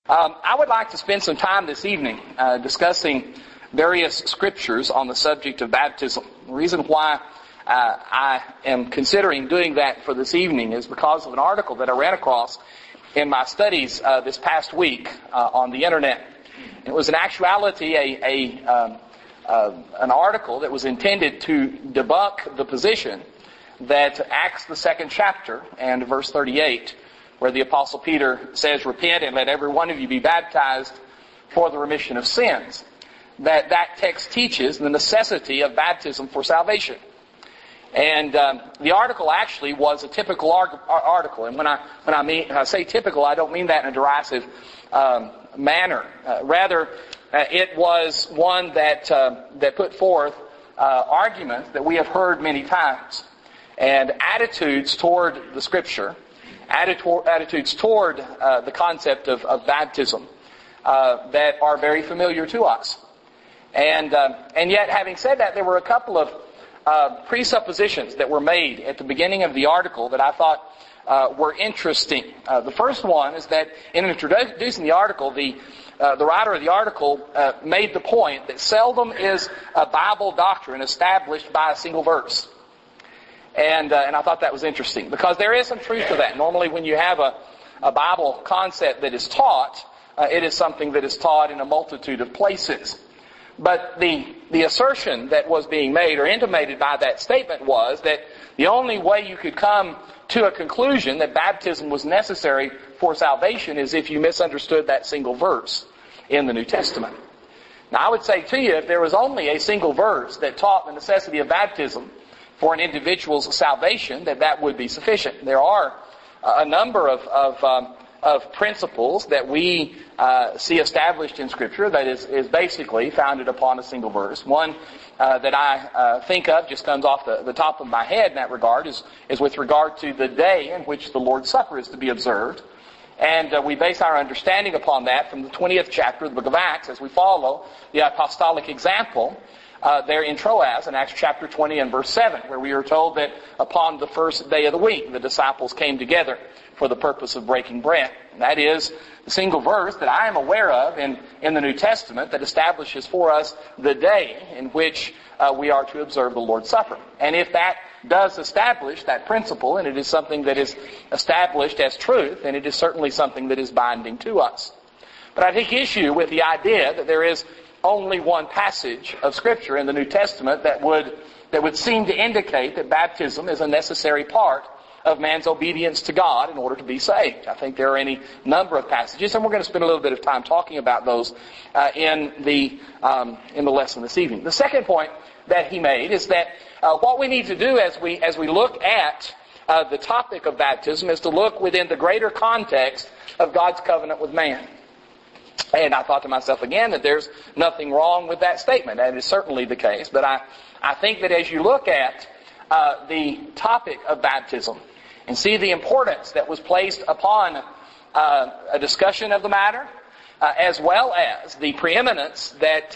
I would like to spend some time this evening discussing various scriptures on the subject of baptism. The reason why I am considering doing that for this evening is because of an article that I ran across in my studies this past week on the internet. It was in actuality an article that was intended to debunk the position that Acts the 2nd chapter and verse 38, where the Apostle Peter says, "Repent and let every one of you be baptized for the remission of sins," that text teaches the necessity of baptism for salvation. And the article actually was a typical article. And when I say typical, I don't mean that in a derisive manner. Rather, it was one that put forth arguments that we have heard many times, and attitudes toward the Scripture, attitudes toward the concept of baptism that are very familiar to us. And yet, having said that, there were a couple of presuppositions that were made at the beginning of the article that I thought were interesting. The first one is that in introducing the article, the writer of the article made the point that seldom is a Bible doctrine established by a single verse. And I thought that was interesting, because there is some truth to that. Normally when you have a Bible concept that is taught, it is something that is taught in a multitude of places. But the assertion that was being made or intimated by that statement was that the only way you could come to a conclusion that baptism was necessary for salvation is if you misunderstood that single verse in the New Testament. Now, I would say to you, if there was only a single verse that taught the necessity of baptism for an individual's salvation, that would be sufficient. There are a number of principles that we see established in Scripture that is basically founded upon a single verse. One that I think of, just comes off the top of my head in that regard, is with regard to the day in which the Lord's Supper is to be observed. And we base our understanding upon that from the 20th chapter of the book of Acts, as we follow the apostolic example there in Troas in Acts chapter 20 and verse 7, where we are told that upon the first day of the week, the disciples came together for the purpose of breaking bread. And that is the single verse that I am aware of in the New Testament that establishes for us the day in which we are to observe the Lord's Supper. And if that does establish that principle, and it is something that is established as truth, then it is certainly something that is binding to us. But I take issue with the idea that there is only one passage of Scripture in the New Testament that would seem to indicate that baptism is a necessary part of man's obedience to God in order to be saved. I think there are any number of passages, and we're going to spend a little bit of time talking about those in the lesson this evening. The second point that he made is that what we need to do as we look at the topic of baptism is to look within the greater context of God's covenant with man. And I thought to myself again that there's nothing wrong with that statement. That is certainly the case. But I think that as you look at the topic of baptism and see the importance that was placed upon a discussion of the matter, as well as the preeminence that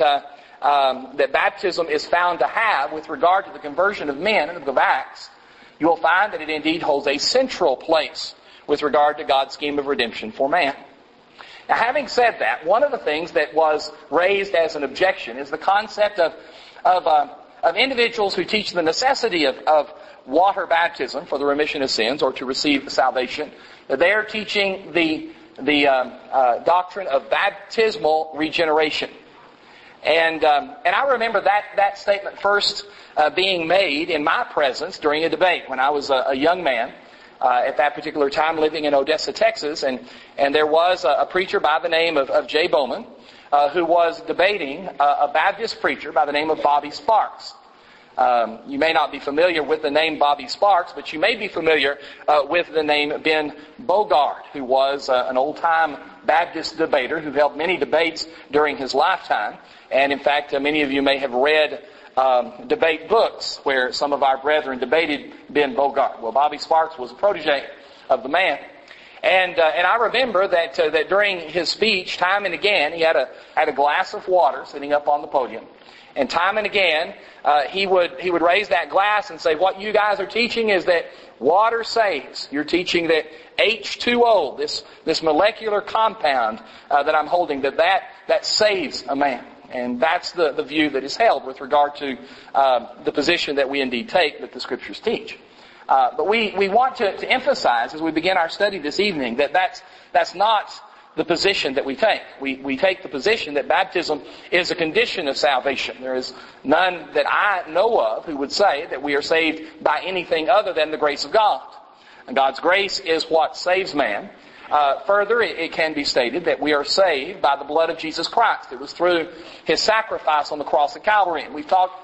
baptism is found to have with regard to the conversion of men in the book of Acts, you will find that it indeed holds a central place with regard to God's scheme of redemption for man. Now, having said that, one of the things that was raised as an objection is the concept of individuals who teach the necessity of water baptism for the remission of sins or to receive salvation. They are teaching the doctrine of baptismal regeneration. And I remember that statement first being made in my presence during a debate when I was a young man. At that particular time living in Odessa, Texas, and there was a preacher by the name of Jay Bowman who was debating a Baptist preacher by the name of Bobby Sparks. You may not be familiar with the name Bobby Sparks, but you may be familiar with the name Ben Bogard, who was an old-time Baptist debater who held many debates during his lifetime. And in fact, many of you may have read debate books where some of our brethren debated Ben Bogard. Well, Bobby Sparks was a protege of the man. And I remember that during his speech, time and again, he had a glass of water sitting up on the podium. And time and again, he would raise that glass and say, what you guys are teaching is that water saves. You're teaching that H2O, this molecular compound that I'm holding, that saves a man. And that's the view that is held with regard to the position that we indeed take, that the Scriptures teach. But we want to emphasize as we begin our study this evening that that's not the position that we take. We take the position that baptism is a condition of salvation. There is none that I know of who would say that we are saved by anything other than the grace of God. And God's grace is what saves man. Further, it can be stated that we are saved by the blood of Jesus Christ. It was through His sacrifice on the cross of Calvary. And we've talked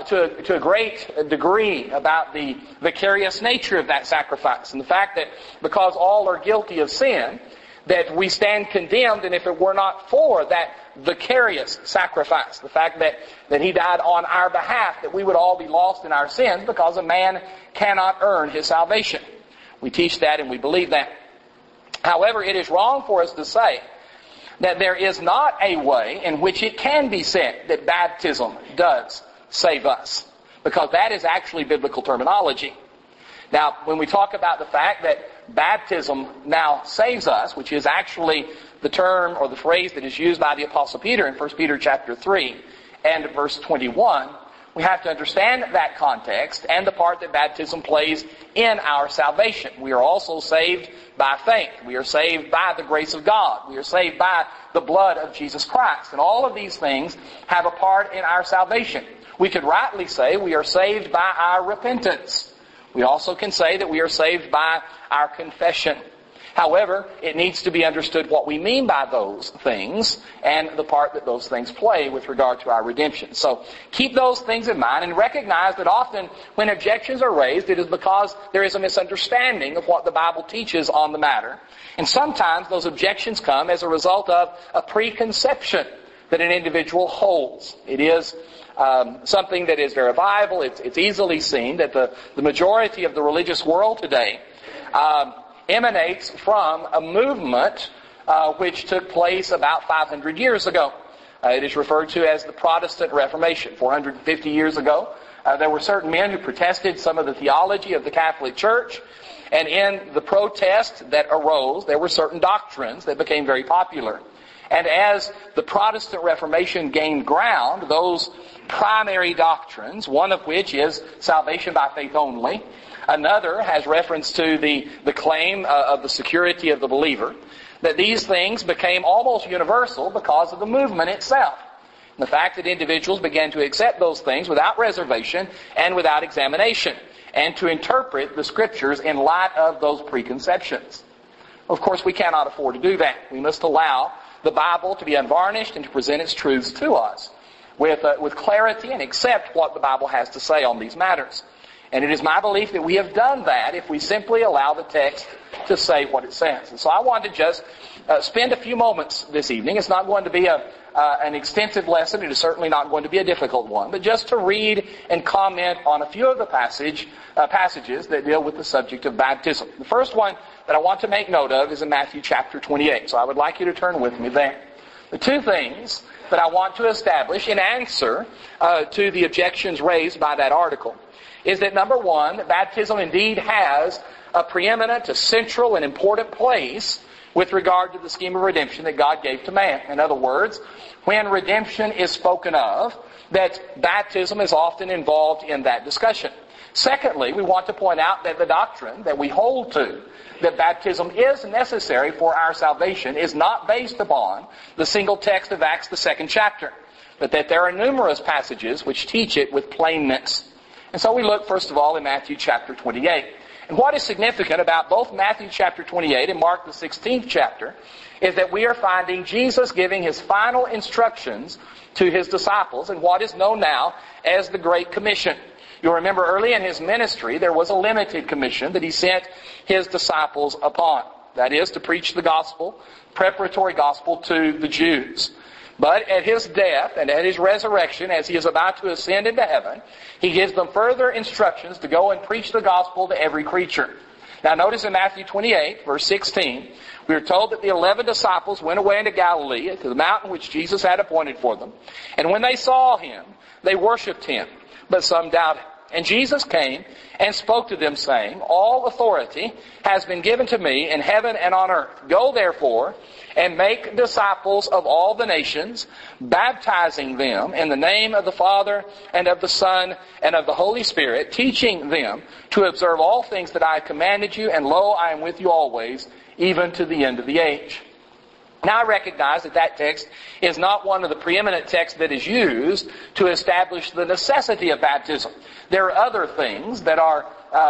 to a great degree about the vicarious nature of that sacrifice and the fact that because all are guilty of sin, that we stand condemned, and if it were not for that vicarious sacrifice, the fact that He died on our behalf, that we would all be lost in our sins because a man cannot earn his salvation. We teach that and we believe that. However, it is wrong for us to say that there is not a way in which it can be said that baptism does save us, because that is actually biblical terminology. Now, when we talk about the fact that baptism now saves us, which is actually the term or the phrase that is used by the Apostle Peter in 1 Peter chapter 3 and verse 21, we have to understand that context and the part that baptism plays in our salvation. We are also saved by faith. We are saved by the grace of God. We are saved by the blood of Jesus Christ. And all of these things have a part in our salvation. We could rightly say we are saved by our repentance. We also can say that we are saved by our confession. However, it needs to be understood what we mean by those things and the part that those things play with regard to our redemption. So keep those things in mind and recognize that often when objections are raised, it is because there is a misunderstanding of what the Bible teaches on the matter. And sometimes those objections come as a result of a preconception that an individual holds. It is something that is verifiable. It's easily seen that the majority of the religious world today emanates from a movement which took place about 500 years ago. It is referred to as the Protestant Reformation. 450 years ago, there were certain men who protested some of the theology of the Catholic Church, and in the protest that arose, there were certain doctrines that became very popular. And as the Protestant Reformation gained ground, those primary doctrines, one of which is salvation by faith only, another has reference to the claim of the security of the believer, that these things became almost universal because of the movement itself. And the fact that individuals began to accept those things without reservation and without examination, and to interpret the Scriptures in light of those preconceptions. Of course, we cannot afford to do that. We must allow the Bible to be unvarnished and to present its truths to us with clarity and accept what the Bible has to say on these matters. And it is my belief that we have done that if we simply allow the text to say what it says. And so I want to just spend a few moments this evening. It's not going to be an extensive lesson. It is certainly not going to be a difficult one. But just to read and comment on a few of the passages that deal with the subject of baptism. The first one that I want to make note of is in Matthew chapter 28. So I would like you to turn with me there. The two things that I want to establish in answer to the objections raised by that article is that, number one, that baptism indeed has a preeminent, a central, and important place with regard to the scheme of redemption that God gave to man. In other words, when redemption is spoken of, that baptism is often involved in that discussion. Secondly, we want to point out that the doctrine that we hold to, that baptism is necessary for our salvation, is not based upon the single text of Acts, the 2nd chapter, but that there are numerous passages which teach it with plainness. And so we look, first of all, in Matthew chapter 28. And what is significant about both Matthew chapter 28 and Mark the 16th chapter is that we are finding Jesus giving His final instructions to His disciples in what is known now as the Great Commission. You'll remember early in His ministry, there was a limited commission that He sent His disciples upon. That is, to preach the gospel, preparatory gospel to the Jews. But at His death and at His resurrection, as He is about to ascend into heaven, He gives them further instructions to go and preach the gospel to every creature. Now notice in Matthew 28, verse 16, we are told that the 11 disciples went away into Galilee, to the mountain which Jesus had appointed for them. And when they saw him, they worshipped him, but some doubted. And Jesus came and spoke to them, saying, All authority has been given to me in heaven and on earth. Go therefore and make disciples of all the nations, baptizing them in the name of the Father and of the Son and of the Holy Spirit, teaching them to observe all things that I have commanded you, and lo, I am with you always, even to the end of the age. Now I recognize that text is not one of the preeminent texts that is used to establish the necessity of baptism. There are other things that are,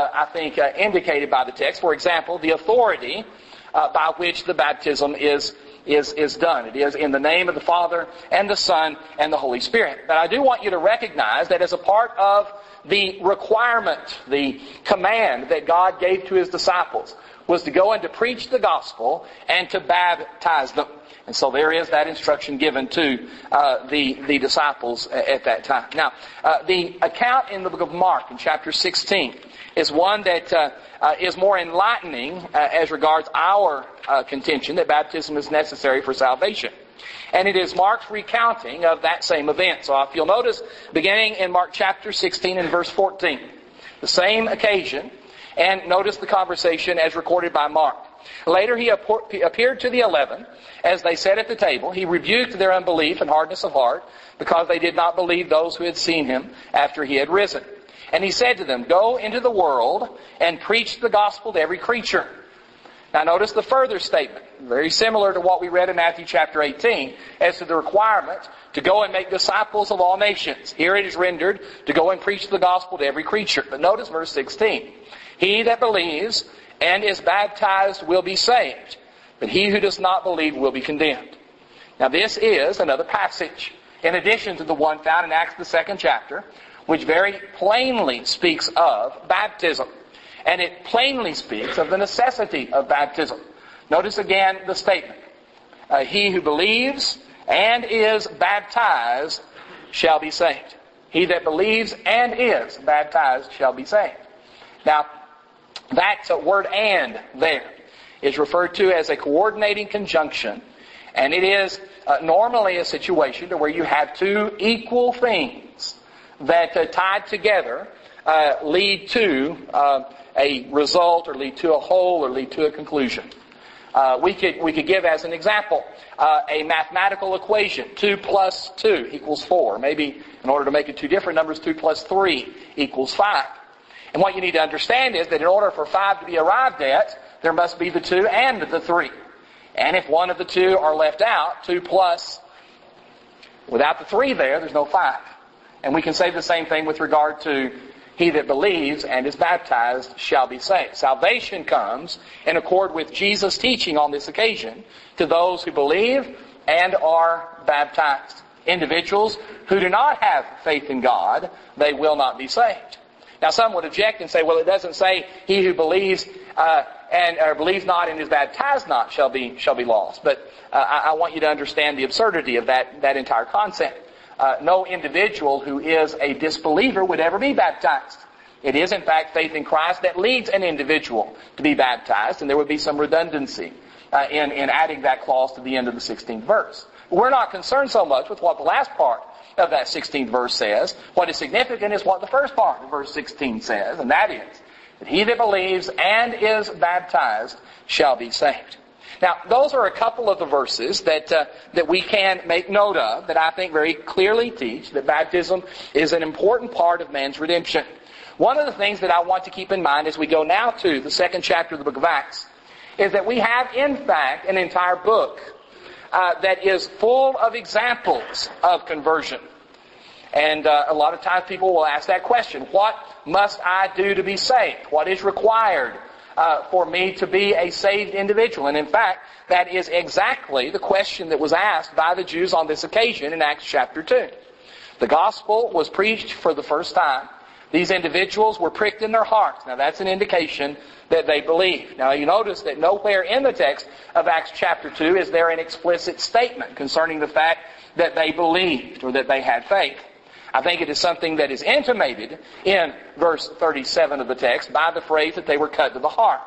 indicated by the text. For example, the authority by which the baptism is done. It is in the name of the Father and the Son and the Holy Spirit. But I do want you to recognize that as a part of the requirement, the command that God gave to His disciples, was to go and to preach the gospel and to baptize them. And so there is that instruction given to the disciples at that time. Now, the account in the book of Mark in chapter 16 is one that is more enlightening as regards our contention that baptism is necessary for salvation. And it is Mark's recounting of that same event. So if you'll notice, beginning in Mark chapter 16 and verse 14, the same occasion. And notice the conversation as recorded by Mark. Later he appeared to the 11 as they sat at the table. He rebuked their unbelief and hardness of heart because they did not believe those who had seen him after he had risen. And he said to them, Go into the world and preach the gospel to every creature. Now notice the further statement, very similar to what we read in Matthew chapter 18, as to the requirement to go and make disciples of all nations. Here it is rendered to go and preach the gospel to every creature. But notice verse 16. He that believes and is baptized will be saved, but he who does not believe will be condemned. Now this is another passage, in addition to the one found in Acts the 2nd chapter, which very plainly speaks of baptism. And it plainly speaks of the necessity of baptism. Notice again the statement. He who believes and is baptized shall be saved. He that believes and is baptized shall be saved. Now, that word "and" there is referred to as a coordinating conjunction. And it is normally a situation to where you have two equal things that tied together lead to a result, or lead to a whole, or lead to a conclusion. We could give as an example a mathematical equation: 2 plus 2 equals 4. Maybe in order to make it two different numbers, 2 plus 3 equals 5. And what you need to understand is that in order for 5 to be arrived at, there must be the 2 and the 3. And if one of the two are left out, 2 plus, without the 3 there's no 5. And we can say the same thing with regard to he that believes and is baptized shall be saved. Salvation comes in accord with Jesus' teaching on this occasion to those who believe and are baptized. Individuals who do not have faith in God, they will not be saved. Now some would object and say, well, it doesn't say he who believes or believes not and is baptized not shall be lost. But I want you to understand the absurdity of that entire concept. No individual who is a disbeliever would ever be baptized. It is, in fact, faith in Christ that leads an individual to be baptized, and there would be some redundancy in adding that clause to the end of the 16th verse. But we're not concerned so much with what the last part of that 16th verse says. What is significant is what the first part of verse 16 says, and that is that he that believes and is baptized shall be saved. Now, those are a couple of the verses that we can make note of that I think very clearly teach that baptism is an important part of man's redemption. One of the things that I want to keep in mind as we go now to the 2nd chapter of the book of Acts is that we have, in fact, an entire book that is full of examples of conversion. And a lot of times people will ask that question: what must I do to be saved? What is required for me to be a saved individual? And in fact, that is exactly the question that was asked by the Jews on this occasion in Acts chapter 2. The gospel was preached for the first time. These individuals were pricked in their hearts. Now that's an indication that they believed. Now you notice that nowhere in the text of Acts chapter 2 is there an explicit statement concerning the fact that they believed or that they had faith. I think it is something that is intimated in verse 37 of the text by the phrase that they were cut to the heart.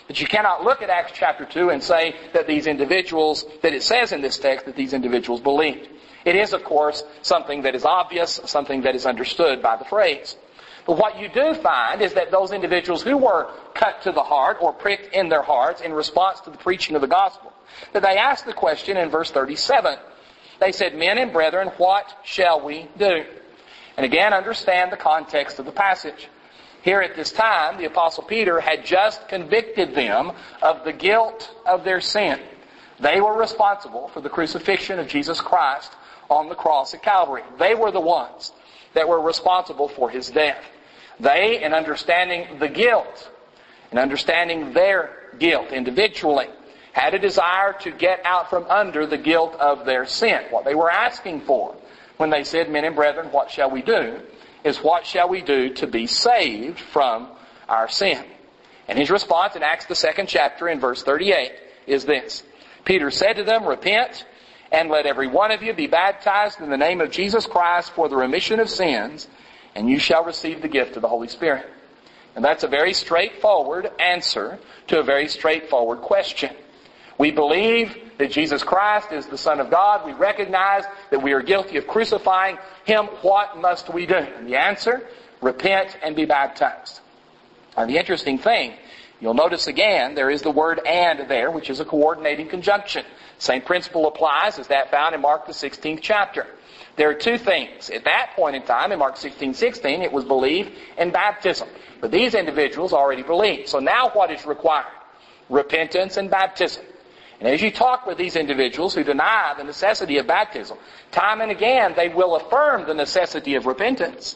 But you cannot look at Acts chapter 2 and say that these individuals, that it says in this text that these individuals believed. It is, of course, something that is obvious, something that is understood by the phrase. But what you do find is that those individuals who were cut to the heart or pricked in their hearts in response to the preaching of the gospel, that they asked the question in verse 37. They said, "Men and brethren, what shall we do?" And again, understand the context of the passage. Here at this time, the Apostle Peter had just convicted them of the guilt of their sin. They were responsible for the crucifixion of Jesus Christ on the cross at Calvary. They were the ones that were responsible for His death. They, in understanding the guilt, in understanding their guilt individually, had a desire to get out from under the guilt of their sin. What they were asking for when they said, "Men and brethren, what shall we do?" is what shall we do to be saved from our sin? And his response in Acts the 2nd chapter in verse 38 is this. Peter said to them, "Repent, and let every one of you be baptized in the name of Jesus Christ for the remission of sins, and you shall receive the gift of the Holy Spirit." And that's a very straightforward answer to a very straightforward question. We believe that Jesus Christ is the Son of God. We recognize that we are guilty of crucifying Him. What must we do? And the answer, repent and be baptized. Now the interesting thing, you'll notice again, there is the word "and" there, which is a coordinating conjunction. Same principle applies as that found in Mark the 16th chapter. There are two things. At that point in time, in Mark 16:16, it was belief and baptism. But these individuals already believed. So now what is required? Repentance and baptism. And as you talk with these individuals who deny the necessity of baptism, time and again they will affirm the necessity of repentance.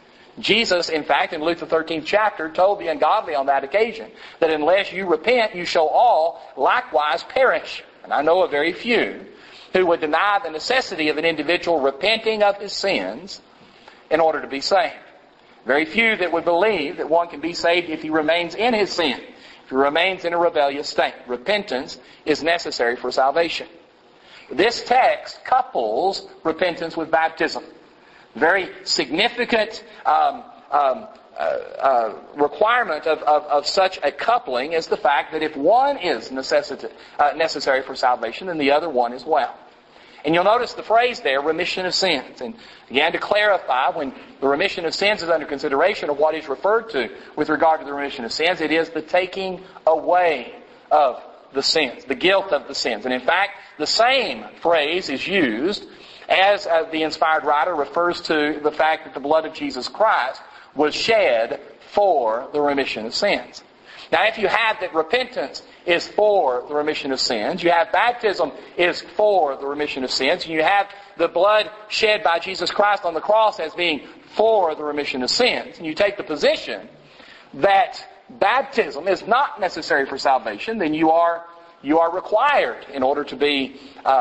Jesus, in fact, in Luke the 13th chapter, told the ungodly on that occasion that unless you repent, you shall all likewise perish. And I know of very few who would deny the necessity of an individual repenting of his sins in order to be saved. Very few that would believe that one can be saved if he remains in his sin, if he remains in a rebellious state. Repentance is necessary for salvation. This text couples repentance with baptism. Very significant requirement of such a coupling is the fact that if one is necessary for salvation, then the other one as well. And you'll notice the phrase there, remission of sins. And again, to clarify, when the remission of sins is under consideration of what is referred to with regard to the remission of sins, it is the taking away of the sins, the guilt of the sins. And in fact, the same phrase is used as the inspired writer refers to the fact that the blood of Jesus Christ was shed for the remission of sins. Now, if you have that repentance is for the remission of sins, you have baptism is for the remission of sins, and you have the blood shed by Jesus Christ on the cross as being for the remission of sins, and you take the position that baptism is not necessary for salvation, then you are required in order to be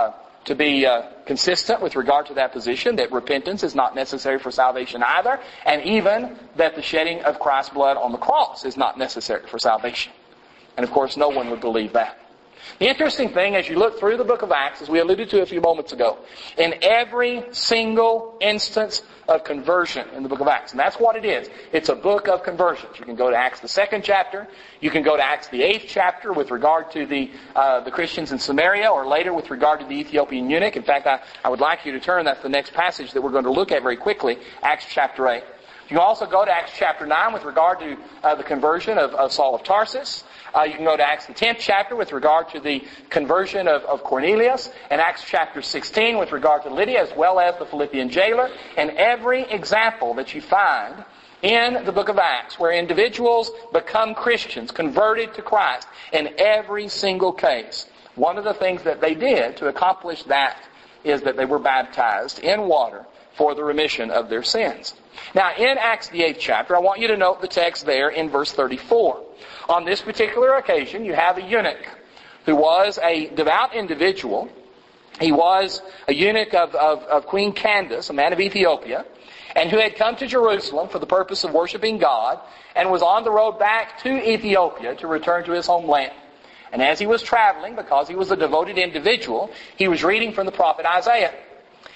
consistent with regard to that position, that repentance is not necessary for salvation either, and even that the shedding of Christ's blood on the cross is not necessary for salvation. And of course, no one would believe that. The interesting thing, as you look through the book of Acts, as we alluded to a few moments ago, in every single instance of conversion in the book of Acts, and that's what it is. It's a book of conversions. You can go to Acts the 2nd chapter. You can go to Acts the 8th chapter with regard to the Christians in Samaria, or later with regard to the Ethiopian eunuch. In fact, I would like you to turn. That's the next passage that we're going to look at very quickly, Acts chapter 8. You can also go to Acts chapter 9 with regard to the conversion of Saul of Tarsus. You can go to Acts the 10th chapter with regard to the conversion of Cornelius, and Acts chapter 16 with regard to Lydia, as well as the Philippian jailer. And every example that you find in the book of Acts where individuals become Christians, converted to Christ, in every single case, one of the things that they did to accomplish that is that they were baptized in water for the remission of their sins. Now, in Acts the 8th chapter, I want you to note the text there in verse 34. On this particular occasion, you have a eunuch who was a devout individual. He was a eunuch of Queen Candace, a man of Ethiopia, and who had come to Jerusalem for the purpose of worshiping God, and was on the road back to Ethiopia to return to his homeland. And as he was traveling, because he was a devoted individual, he was reading from the prophet Isaiah.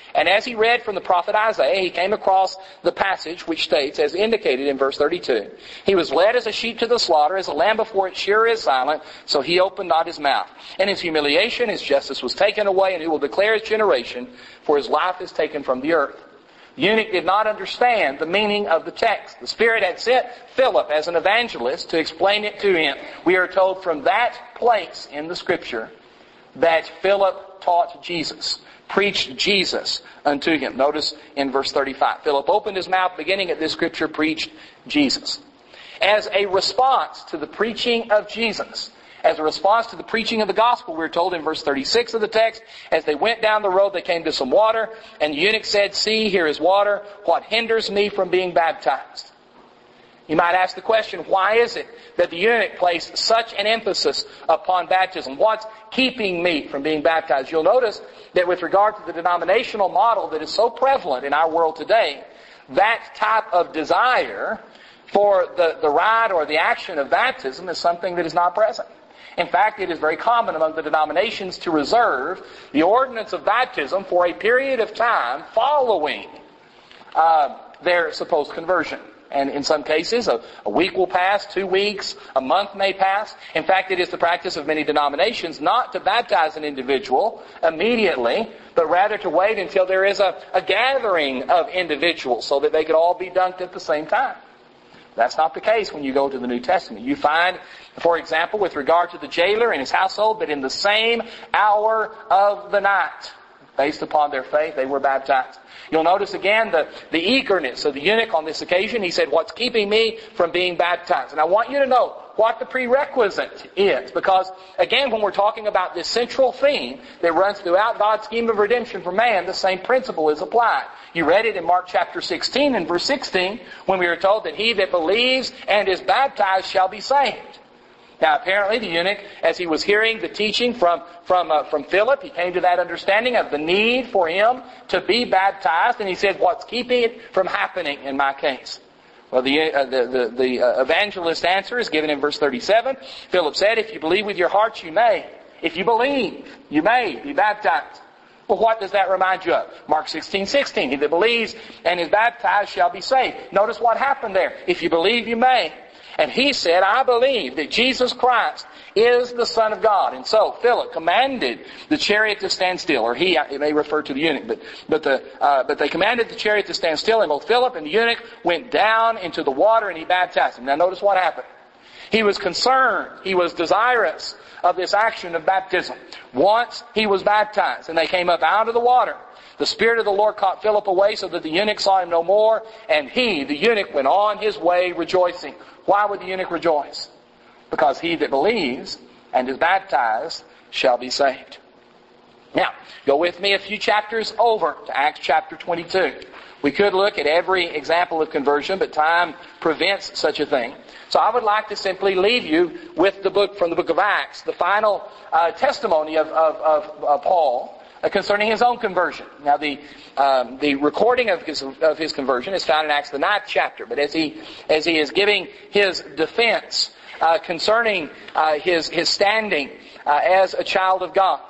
And as he read from the prophet Isaiah, he came across the passage which states, as indicated in verse 32, he was led as a sheep to the slaughter, as a lamb before its shearer is silent, so he opened not his mouth. In his humiliation, his justice was taken away, and who will declare his generation? For his life is taken from the earth. The eunuch did not understand the meaning of the text. The Spirit had sent Philip as an evangelist to explain it to him. We are told from that place in the Scripture that Philip taught Jesus, preached Jesus unto him. Notice in verse 35. Philip opened his mouth, beginning at this Scripture, preached Jesus. As a response to the preaching of Jesus, as a response to the preaching of the gospel, we're told in verse 36 of the text, as they went down the road, they came to some water, and the eunuch said, "See, here is water. What hinders me from being baptized?" You might ask the question, why is it that the eunuch placed such an emphasis upon baptism? What's keeping me from being baptized? You'll notice that with regard to the denominational model that is so prevalent in our world today, that type of desire for the rite or the action of baptism is something that is not present. In fact, it is very common among the denominations to reserve the ordinance of baptism for a period of time following their supposed conversion. And in some cases, a week will pass, 2 weeks, a month may pass. In fact, it is the practice of many denominations not to baptize an individual immediately, but rather to wait until there is a gathering of individuals so that they could all be dunked at the same time. That's not the case when you go to the New Testament. You find, for example, with regard to the jailer and his household, that in the same hour of the night, based upon their faith, they were baptized. You'll notice again the eagerness of the eunuch on this occasion. He said, "What's keeping me from being baptized?" And I want you to know what the prerequisite is. Because, again, when we're talking about this central theme that runs throughout God's scheme of redemption for man, the same principle is applied. You read it in Mark chapter 16 and verse 16, when we are told that he that believes and is baptized shall be saved. Now, apparently, the eunuch, as he was hearing the teaching from Philip, he came to that understanding of the need for him to be baptized, and he said, "What's keeping it from happening in my case?" Well, the evangelist's answer is given in verse 37. Philip said, "If you believe with your heart, you may. If you believe, you may be baptized." Well, what does that remind you of? Mark 16:16. He that believes and is baptized shall be saved. Notice what happened there. If you believe, you may. And he said, "I believe that Jesus Christ is the Son of God." And so Philip commanded the chariot to stand still, or it may refer to the eunuch, but they commanded the chariot to stand still, and both Philip and the eunuch went down into the water, and he baptized him. Now notice what happened. He was concerned, he was desirous of this action of baptism. Once he was baptized, and they came up out of the water, the Spirit of the Lord caught Philip away so that the eunuch saw him no more, and he, the eunuch, went on his way rejoicing. Why would the eunuch rejoice? Because he that believes and is baptized shall be saved. Now, go with me a few chapters over to Acts chapter 22. We could look at every example of conversion, but time prevents such a thing. So I would like to simply leave you with the book from the book of Acts, the final testimony of Paul concerning his own conversion. Now, the recording of his conversion is found in Acts the 9th chapter. But as he is giving his defense concerning his standing as a child of God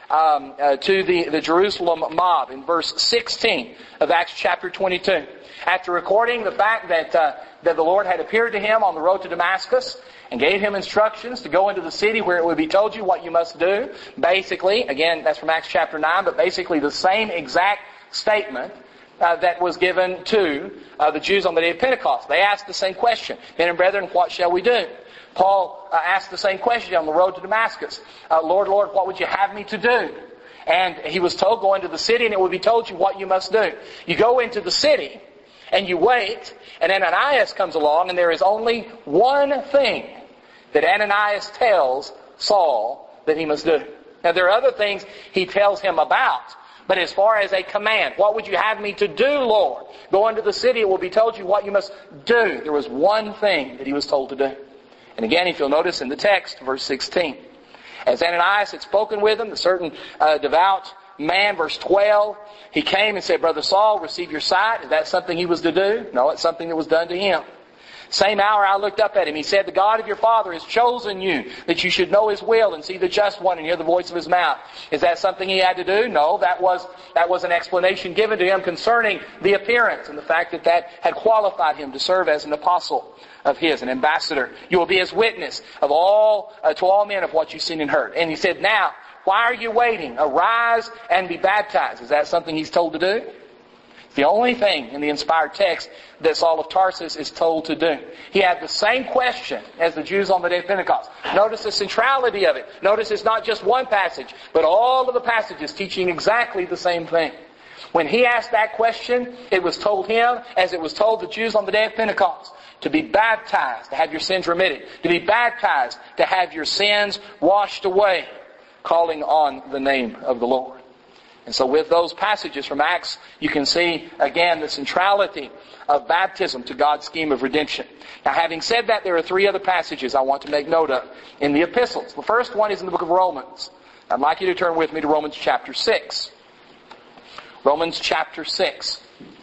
to the Jerusalem mob in verse 16 of Acts chapter 22, after recording the fact that the Lord had appeared to him on the road to Damascus and gave him instructions to go into the city where it would be told you what you must do. Basically, again, that's from Acts chapter 9, but basically the same exact statement that was given to the Jews on the day of Pentecost. They asked the same question. "Men and brethren, what shall we do?" Paul asked the same question on the road to Damascus. "Lord, Lord, what would you have me to do?" And he was told, "Go into the city and it will be told you what you must do." You go into the city and you wait, and Ananias comes along, and there is only one thing that Ananias tells Saul that he must do. Now, there are other things he tells him about, but as far as a command, "What would you have me to do, Lord?" Go into the city, it will be told you what you must do. There was one thing that he was told to do. And again, if you'll notice in the text, verse 16, as Ananias had spoken with him, the certain devout man, verse 12, he came and said, "Brother Saul, receive your sight." Is that something he was to do? No, it's something that was done to him. Same hour I looked up at him. He said, the God of your father has chosen you, that you should know His will and see the just one and hear the voice of His mouth. Is that something he had to do? No, that was an explanation given to him concerning the appearance and the fact that had qualified him to serve as an apostle of His, an ambassador. You will be His witness of to all men of what you've seen and heard. And he said, now, why are you waiting? Arise and be baptized. Is that something he's told to do? The only thing in the inspired text that Saul of Tarsus is told to do. He had the same question as the Jews on the day of Pentecost. Notice the centrality of it. Notice it's not just one passage, but all of the passages teaching exactly the same thing. When he asked that question, it was told him, as it was told the Jews on the day of Pentecost, to be baptized, to have your sins remitted. To be baptized, to have your sins washed away, calling on the name of the Lord. And so with those passages from Acts, you can see, again, the centrality of baptism to God's scheme of redemption. Now, having said that, there are three other passages I want to make note of in the epistles. The first one is in the book of Romans. I'd like you to turn with me to Romans chapter 6. Romans chapter 6.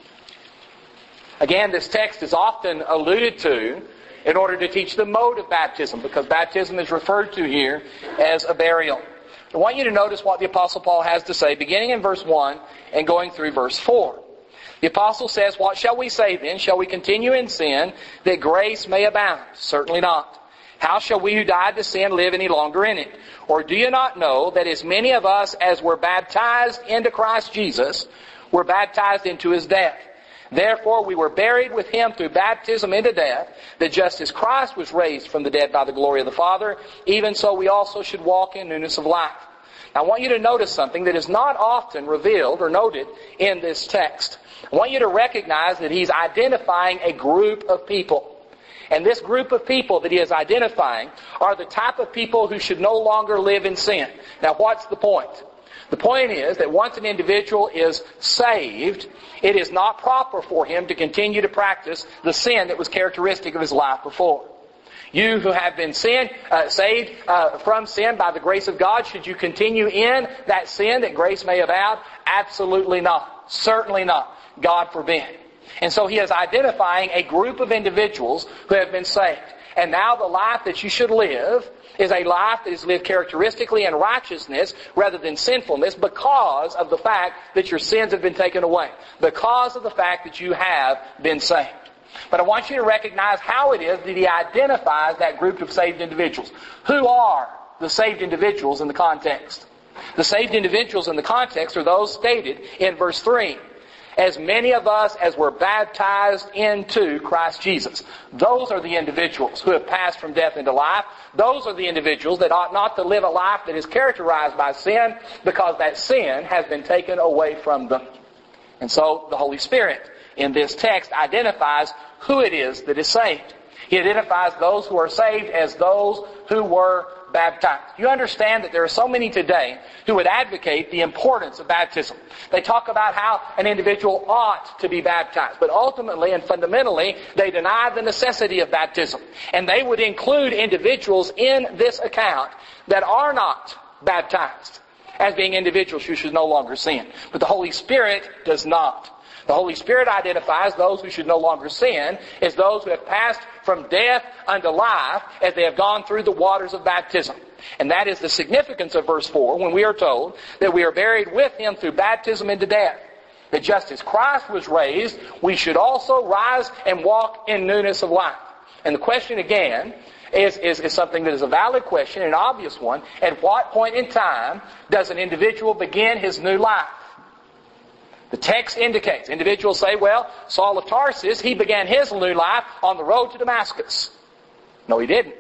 Again, this text is often alluded to in order to teach the mode of baptism, because baptism is referred to here as a burial. I want you to notice what the Apostle Paul has to say, beginning in verse 1 and going through verse 4. The Apostle says, what shall we say then? Shall we continue in sin that grace may abound? Certainly not. How shall we who died to sin live any longer in it? Or do you not know that as many of us as were baptized into Christ Jesus were baptized into His death? Therefore we were buried with Him through baptism into death, that just as Christ was raised from the dead by the glory of the Father, even so we also should walk in newness of life. Now I want you to notice something that is not often revealed or noted in this text. I want you to recognize that he's identifying a group of people. And this group of people that he is identifying are the type of people who should no longer live in sin. Now what's the point? The point is that once an individual is saved, it is not proper for him to continue to practice the sin that was characteristic of his life before. You who have been saved from sin by the grace of God, should you continue in that sin that grace may abound? Absolutely not. Certainly not. God forbid. And so he is identifying a group of individuals who have been saved. And now the life that you should live is a life that is lived characteristically in righteousness rather than sinfulness, because of the fact that your sins have been taken away. Because of the fact that you have been saved. But I want you to recognize how it is that he identifies that group of saved individuals. Who are the saved individuals in the context? The saved individuals in the context are those stated in verse 3. As many of us as were baptized into Christ Jesus. Those are the individuals who have passed from death into life. Those are the individuals that ought not to live a life that is characterized by sin, because that sin has been taken away from them. And so the Holy Spirit in this text identifies who it is that is saved. He identifies those who are saved as those who were baptized. You understand that there are so many today who would advocate the importance of baptism. They talk about how an individual ought to be baptized, but ultimately and fundamentally they deny the necessity of baptism. And they would include individuals in this account that are not baptized as being individuals who should no longer sin. But the Holy Spirit does not. The Holy Spirit identifies those who should no longer sin as those who have passed from death unto life as they have gone through the waters of baptism. And that is the significance of verse 4 when we are told that we are buried with Him through baptism into death. That just as Christ was raised, we should also rise and walk in newness of life. And the question again is something that is a valid question, an obvious one. At what point in time does an individual begin his new life? The text indicates. Individuals say, well, Saul of Tarsus, he began his new life on the road to Damascus. No, he didn't.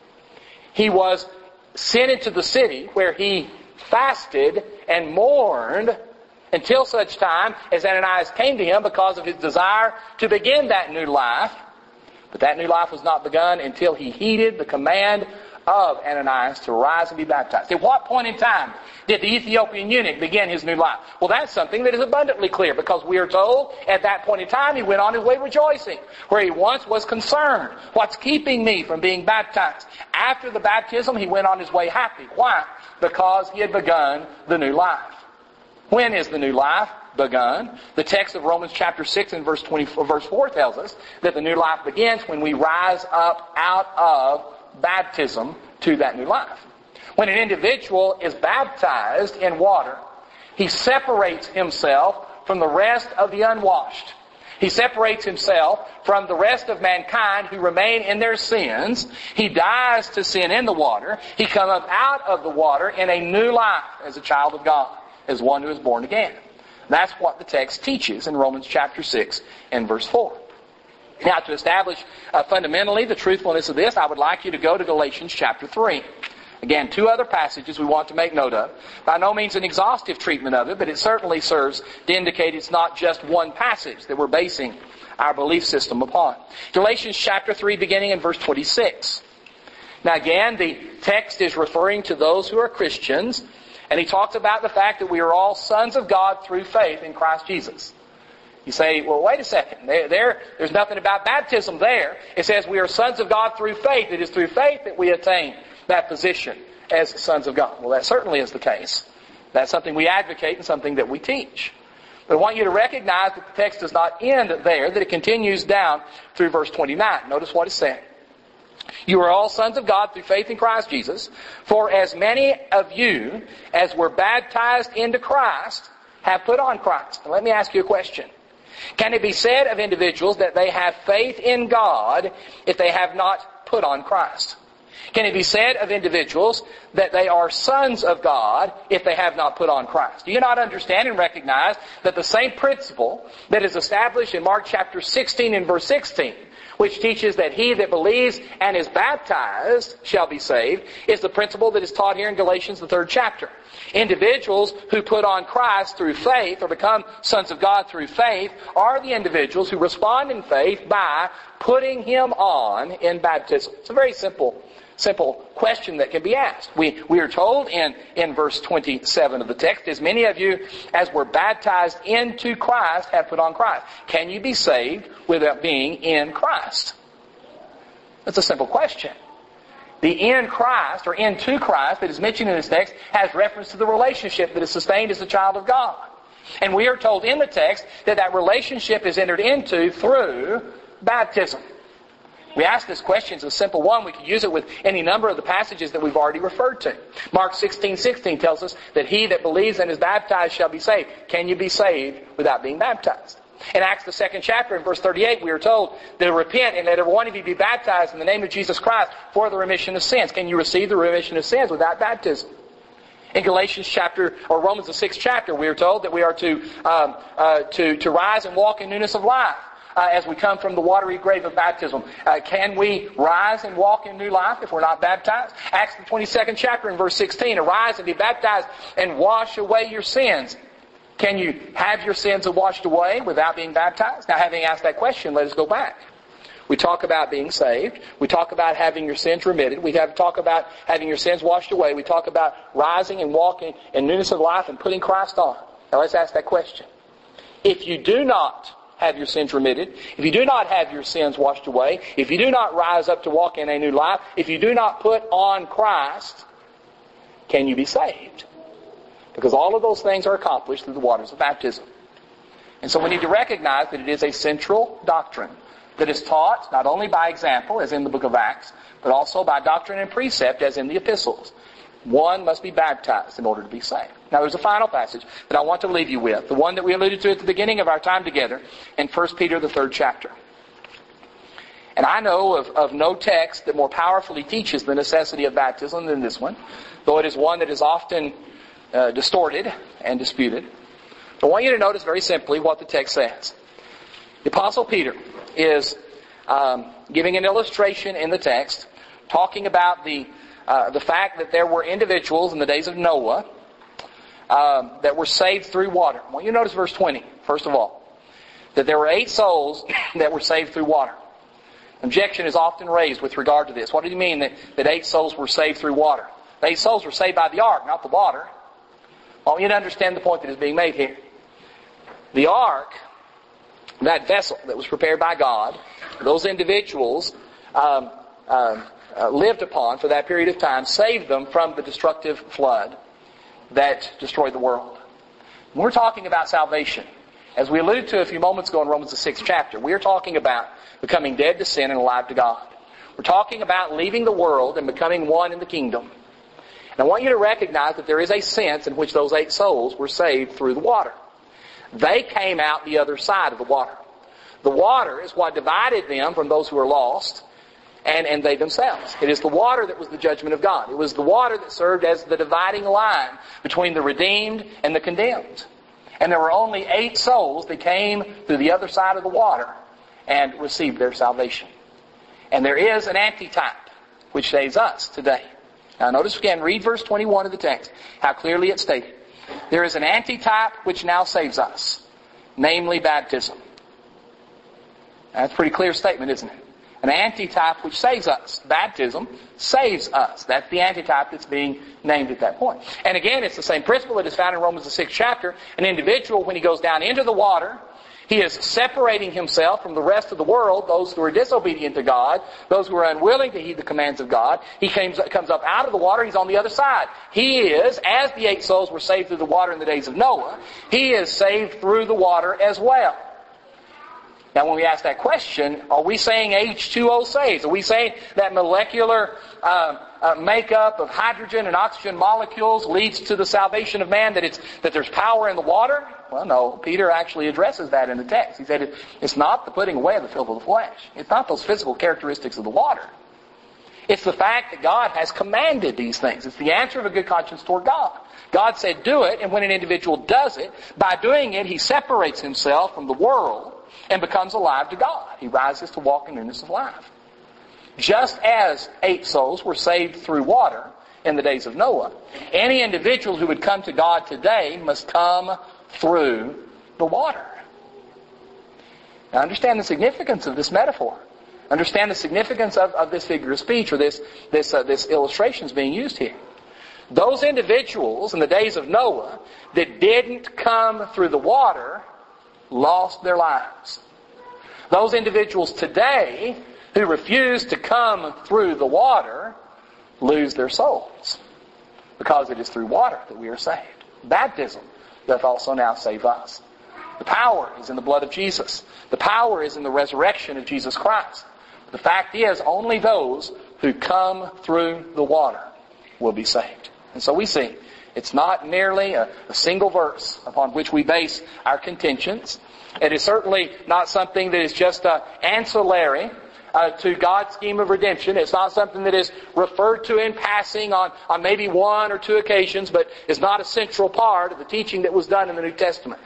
He was sent into the city where he fasted and mourned until such time as Ananias came to him because of his desire to begin that new life. But that new life was not begun until he heeded the command of Ananias to rise and be baptized. At what point in time did the Ethiopian eunuch begin his new life? Well, that's something that is abundantly clear, because we are told at that point in time he went on his way rejoicing, where he once was concerned. What's keeping me from being baptized? After the baptism, he went on his way happy. Why? Because he had begun the new life. When is the new life begun? The text of Romans chapter 6 and verse 4 tells us that the new life begins when we rise up out of baptism to that new life. When an individual is baptized in water, he separates himself from the rest of the unwashed. He separates himself from the rest of mankind who remain in their sins. He dies to sin in the water. He comes up out of the water in a new life as a child of God, as one who is born again. That's what the text teaches in Romans chapter 6 and verse 4. Now, to establish fundamentally the truthfulness of this, I would like you to go to Galatians chapter 3. Again, two other passages we want to make note of. By no means an exhaustive treatment of it, but it certainly serves to indicate it's not just one passage that we're basing our belief system upon. Galatians chapter 3, beginning in verse 26. Now again, the text is referring to those who are Christians, and he talks about the fact that we are all sons of God through faith in Christ Jesus. You say, well, wait a second. There's nothing about baptism there. It says we are sons of God through faith. It is through faith that we attain that position as sons of God. Well, that certainly is the case. That's something we advocate and something that we teach. But I want you to recognize that the text does not end there, that it continues down through verse 29. Notice what it said. You are all sons of God through faith in Christ Jesus. For as many of you as were baptized into Christ have put on Christ. Now let me ask you a question. Can it be said of individuals that they have faith in God if they have not put on Christ? Can it be said of individuals that they are sons of God if they have not put on Christ? Do you not understand and recognize that the same principle that is established in Mark chapter 16 and verse 16, which teaches that he that believes and is baptized shall be saved, is the principle that is taught here in Galatians, the 3rd chapter. Individuals who put on Christ through faith or become sons of God through faith are the individuals who respond in faith by putting Him on in baptism. It's a very simple question that can be asked. We are told in verse 27 of the text, as many of you as were baptized into Christ have put on Christ. Can you be saved without being in Christ? That's a simple question. The in Christ or into Christ that is mentioned in this text has reference to the relationship that is sustained as a child of God. And we are told in the text that that relationship is entered into through baptism. We ask this question, it's a simple one. We could use it with any number of the passages that we've already referred to. Mark 16:16 tells us that he that believes and is baptized shall be saved. Can you be saved without being baptized? In Acts the 2nd chapter, in verse 38, we are told to repent and let every one of you be baptized in the name of Jesus Christ for the remission of sins. Can you receive the remission of sins without baptism? In Galatians chapter, or Romans the 6th chapter, we are told that we are to rise and walk in newness of life. As we come from the watery grave of baptism. Can we rise and walk in new life if we're not baptized? Acts the 22nd chapter in verse 16, arise and be baptized and wash away your sins. Can you have your sins washed away without being baptized? Now, having asked that question, let us go back. We talk about being saved. We talk about having your sins remitted. We talk about having your sins washed away. We talk about rising and walking in newness of life and putting Christ on. Now, let's ask that question. If you do not have your sins remitted, if you do not have your sins washed away, if you do not rise up to walk in a new life, if you do not put on Christ, can you be saved? Because all of those things are accomplished through the waters of baptism. And so we need to recognize that it is a central doctrine that is taught not only by example, as in the book of Acts, but also by doctrine and precept, as in the epistles. One must be baptized in order to be saved. Now there's a final passage that I want to leave you with, the one that we alluded to at the beginning of our time together in 1 Peter, the 3rd chapter. And I know of no text that more powerfully teaches the necessity of baptism than this one, though it is one that is often distorted and disputed. But I want you to notice very simply what the text says. The Apostle Peter is giving an illustration in the text, talking about the fact that there were individuals in the days of Noah that were saved through water. I want you to notice verse 20, first of all, that there were 8 souls that were saved through water. Objection is often raised with regard to this. What do you mean that 8 souls were saved through water? The 8 souls were saved by the ark, not the water. I want you to understand the point that is being made here. The ark, that vessel that was prepared by God, those individuals lived upon for that period of time, saved them from the destructive flood that destroyed the world. When we're talking about salvation, as we alluded to a few moments ago in Romans the 6th chapter, we are talking about becoming dead to sin and alive to God. We're talking about leaving the world and becoming one in the kingdom. And I want you to recognize that there is a sense in which those 8 souls were saved through the water. They came out the other side of the water. The water is what divided them from those who were lost and they themselves. It is the water that was the judgment of God. It was the water that served as the dividing line between the redeemed and the condemned. And there were only 8 souls that came through the other side of the water and received their salvation. And there is an antitype which saves us today. Now notice again, read verse 21 of the text, how clearly it's stated. There is an antitype which now saves us, namely baptism. That's a pretty clear statement, isn't it? An antitype which saves us. Baptism saves us. That's the antitype that's being named at that point. And again, it's the same principle that is found in Romans the 6th chapter. An individual, when he goes down into the water, he is separating himself from the rest of the world, those who are disobedient to God, those who are unwilling to heed the commands of God. He comes up out of the water, he's on the other side. He is, as the 8 souls were saved through the water in the days of Noah, he is saved through the water as well. Now when we ask that question, are we saying H2O saves? Are we saying that molecular makeup of hydrogen and oxygen molecules leads to the salvation of man, that there's power in the water? Well, no. Peter actually addresses that in the text. He said it's not the putting away of the filth of the flesh. It's not those physical characteristics of the water. It's the fact that God has commanded these things. It's the answer of a good conscience toward God. God said do it, and when an individual does it, by doing it, he separates himself from the world and becomes alive to God. He rises to walk in newness of life. Just as 8 souls were saved through water in the days of Noah, any individual who would come to God today must come through the water. Now understand the significance of this metaphor. Understand the significance of this figure of speech, or this illustration is being used here. Those individuals in the days of Noah that didn't come through the water lost their lives. Those individuals today who refuse to come through the water lose their souls, because it is through water that we are saved. Baptism doth also now save us. The power is in the blood of Jesus. The power is in the resurrection of Jesus Christ. The fact is, only those who come through the water will be saved. And so we see, it's not merely a single verse upon which we base our contentions. It is certainly not something that is just ancillary to God's scheme of redemption. It's not something that is referred to in passing on maybe 1 or 2 occasions, but is not a central part of the teaching that was done in the New Testament.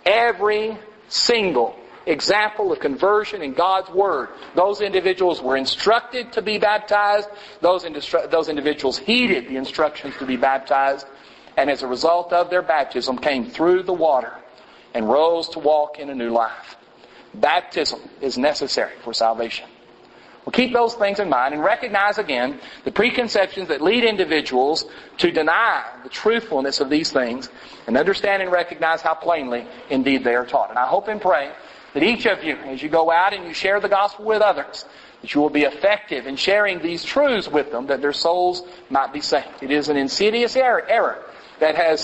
Every single example of conversion in God's Word, those individuals were instructed to be baptized. Those individuals heeded the instructions to be baptized, and as a result of their baptism came through the water and rose to walk in a new life. Baptism is necessary for salvation. Well, keep those things in mind and recognize again the preconceptions that lead individuals to deny the truthfulness of these things, and understand and recognize how plainly indeed they are taught. And I hope and pray that each of you, as you go out and you share the gospel with others, that you will be effective in sharing these truths with them, that their souls might be saved. It is an insidious error that has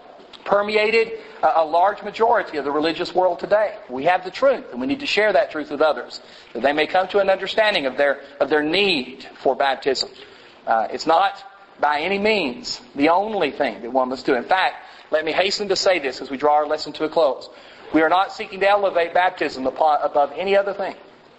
permeated a large majority of the religious world today. We have the truth, and we need to share that truth with others, that they may come to an understanding of their need for baptism. It's not by any means the only thing that one must do. In fact, let me hasten to say this as we draw our lesson to a close. We are not seeking to elevate baptism above any other thing.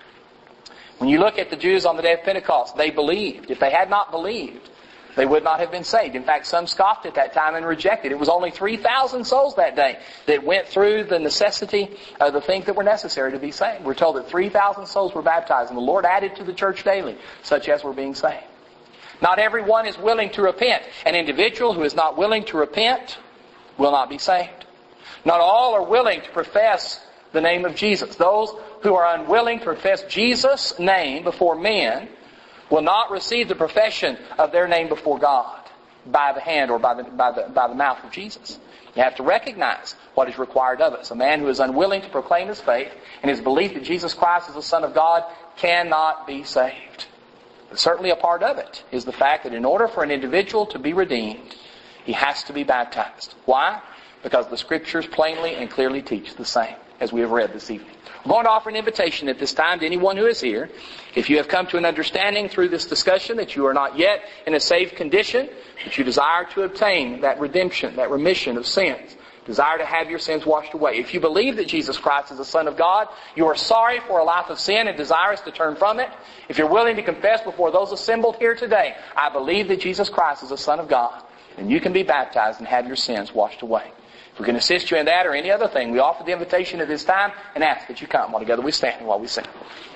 When you look at the Jews on the day of Pentecost, they believed. If they had not believed, they would not have been saved. In fact, some scoffed at that time and rejected. It was only 3,000 souls that day that went through the necessity of the things that were necessary to be saved. We're told that 3,000 souls were baptized, and the Lord added to the church daily, such as were being saved. Not everyone is willing to repent. An individual who is not willing to repent will not be saved. Not all are willing to profess the name of Jesus. Those who are unwilling to profess Jesus' name before men will not receive the profession of their name before God by the hand or by the mouth of Jesus. You have to recognize what is required of us. A man who is unwilling to proclaim his faith and his belief that Jesus Christ is the Son of God cannot be saved. But certainly a part of it is the fact that in order for an individual to be redeemed, he has to be baptized. Why? because the Scriptures plainly and clearly teach the same, as we have read this evening. We're going to offer an invitation at this time to anyone who is here. If you have come to an understanding through this discussion that you are not yet in a saved condition, that you desire to obtain that redemption, that remission of sins, desire to have your sins washed away. If you believe that Jesus Christ is the Son of God, you are sorry for a life of sin and desirous to turn from it. If you're willing to confess before those assembled here today, I believe that Jesus Christ is the Son of God, then you can be baptized and have your sins washed away. If we can assist you in that or any other thing, we offer the invitation at this time and ask that you come while together we stand and while we sing.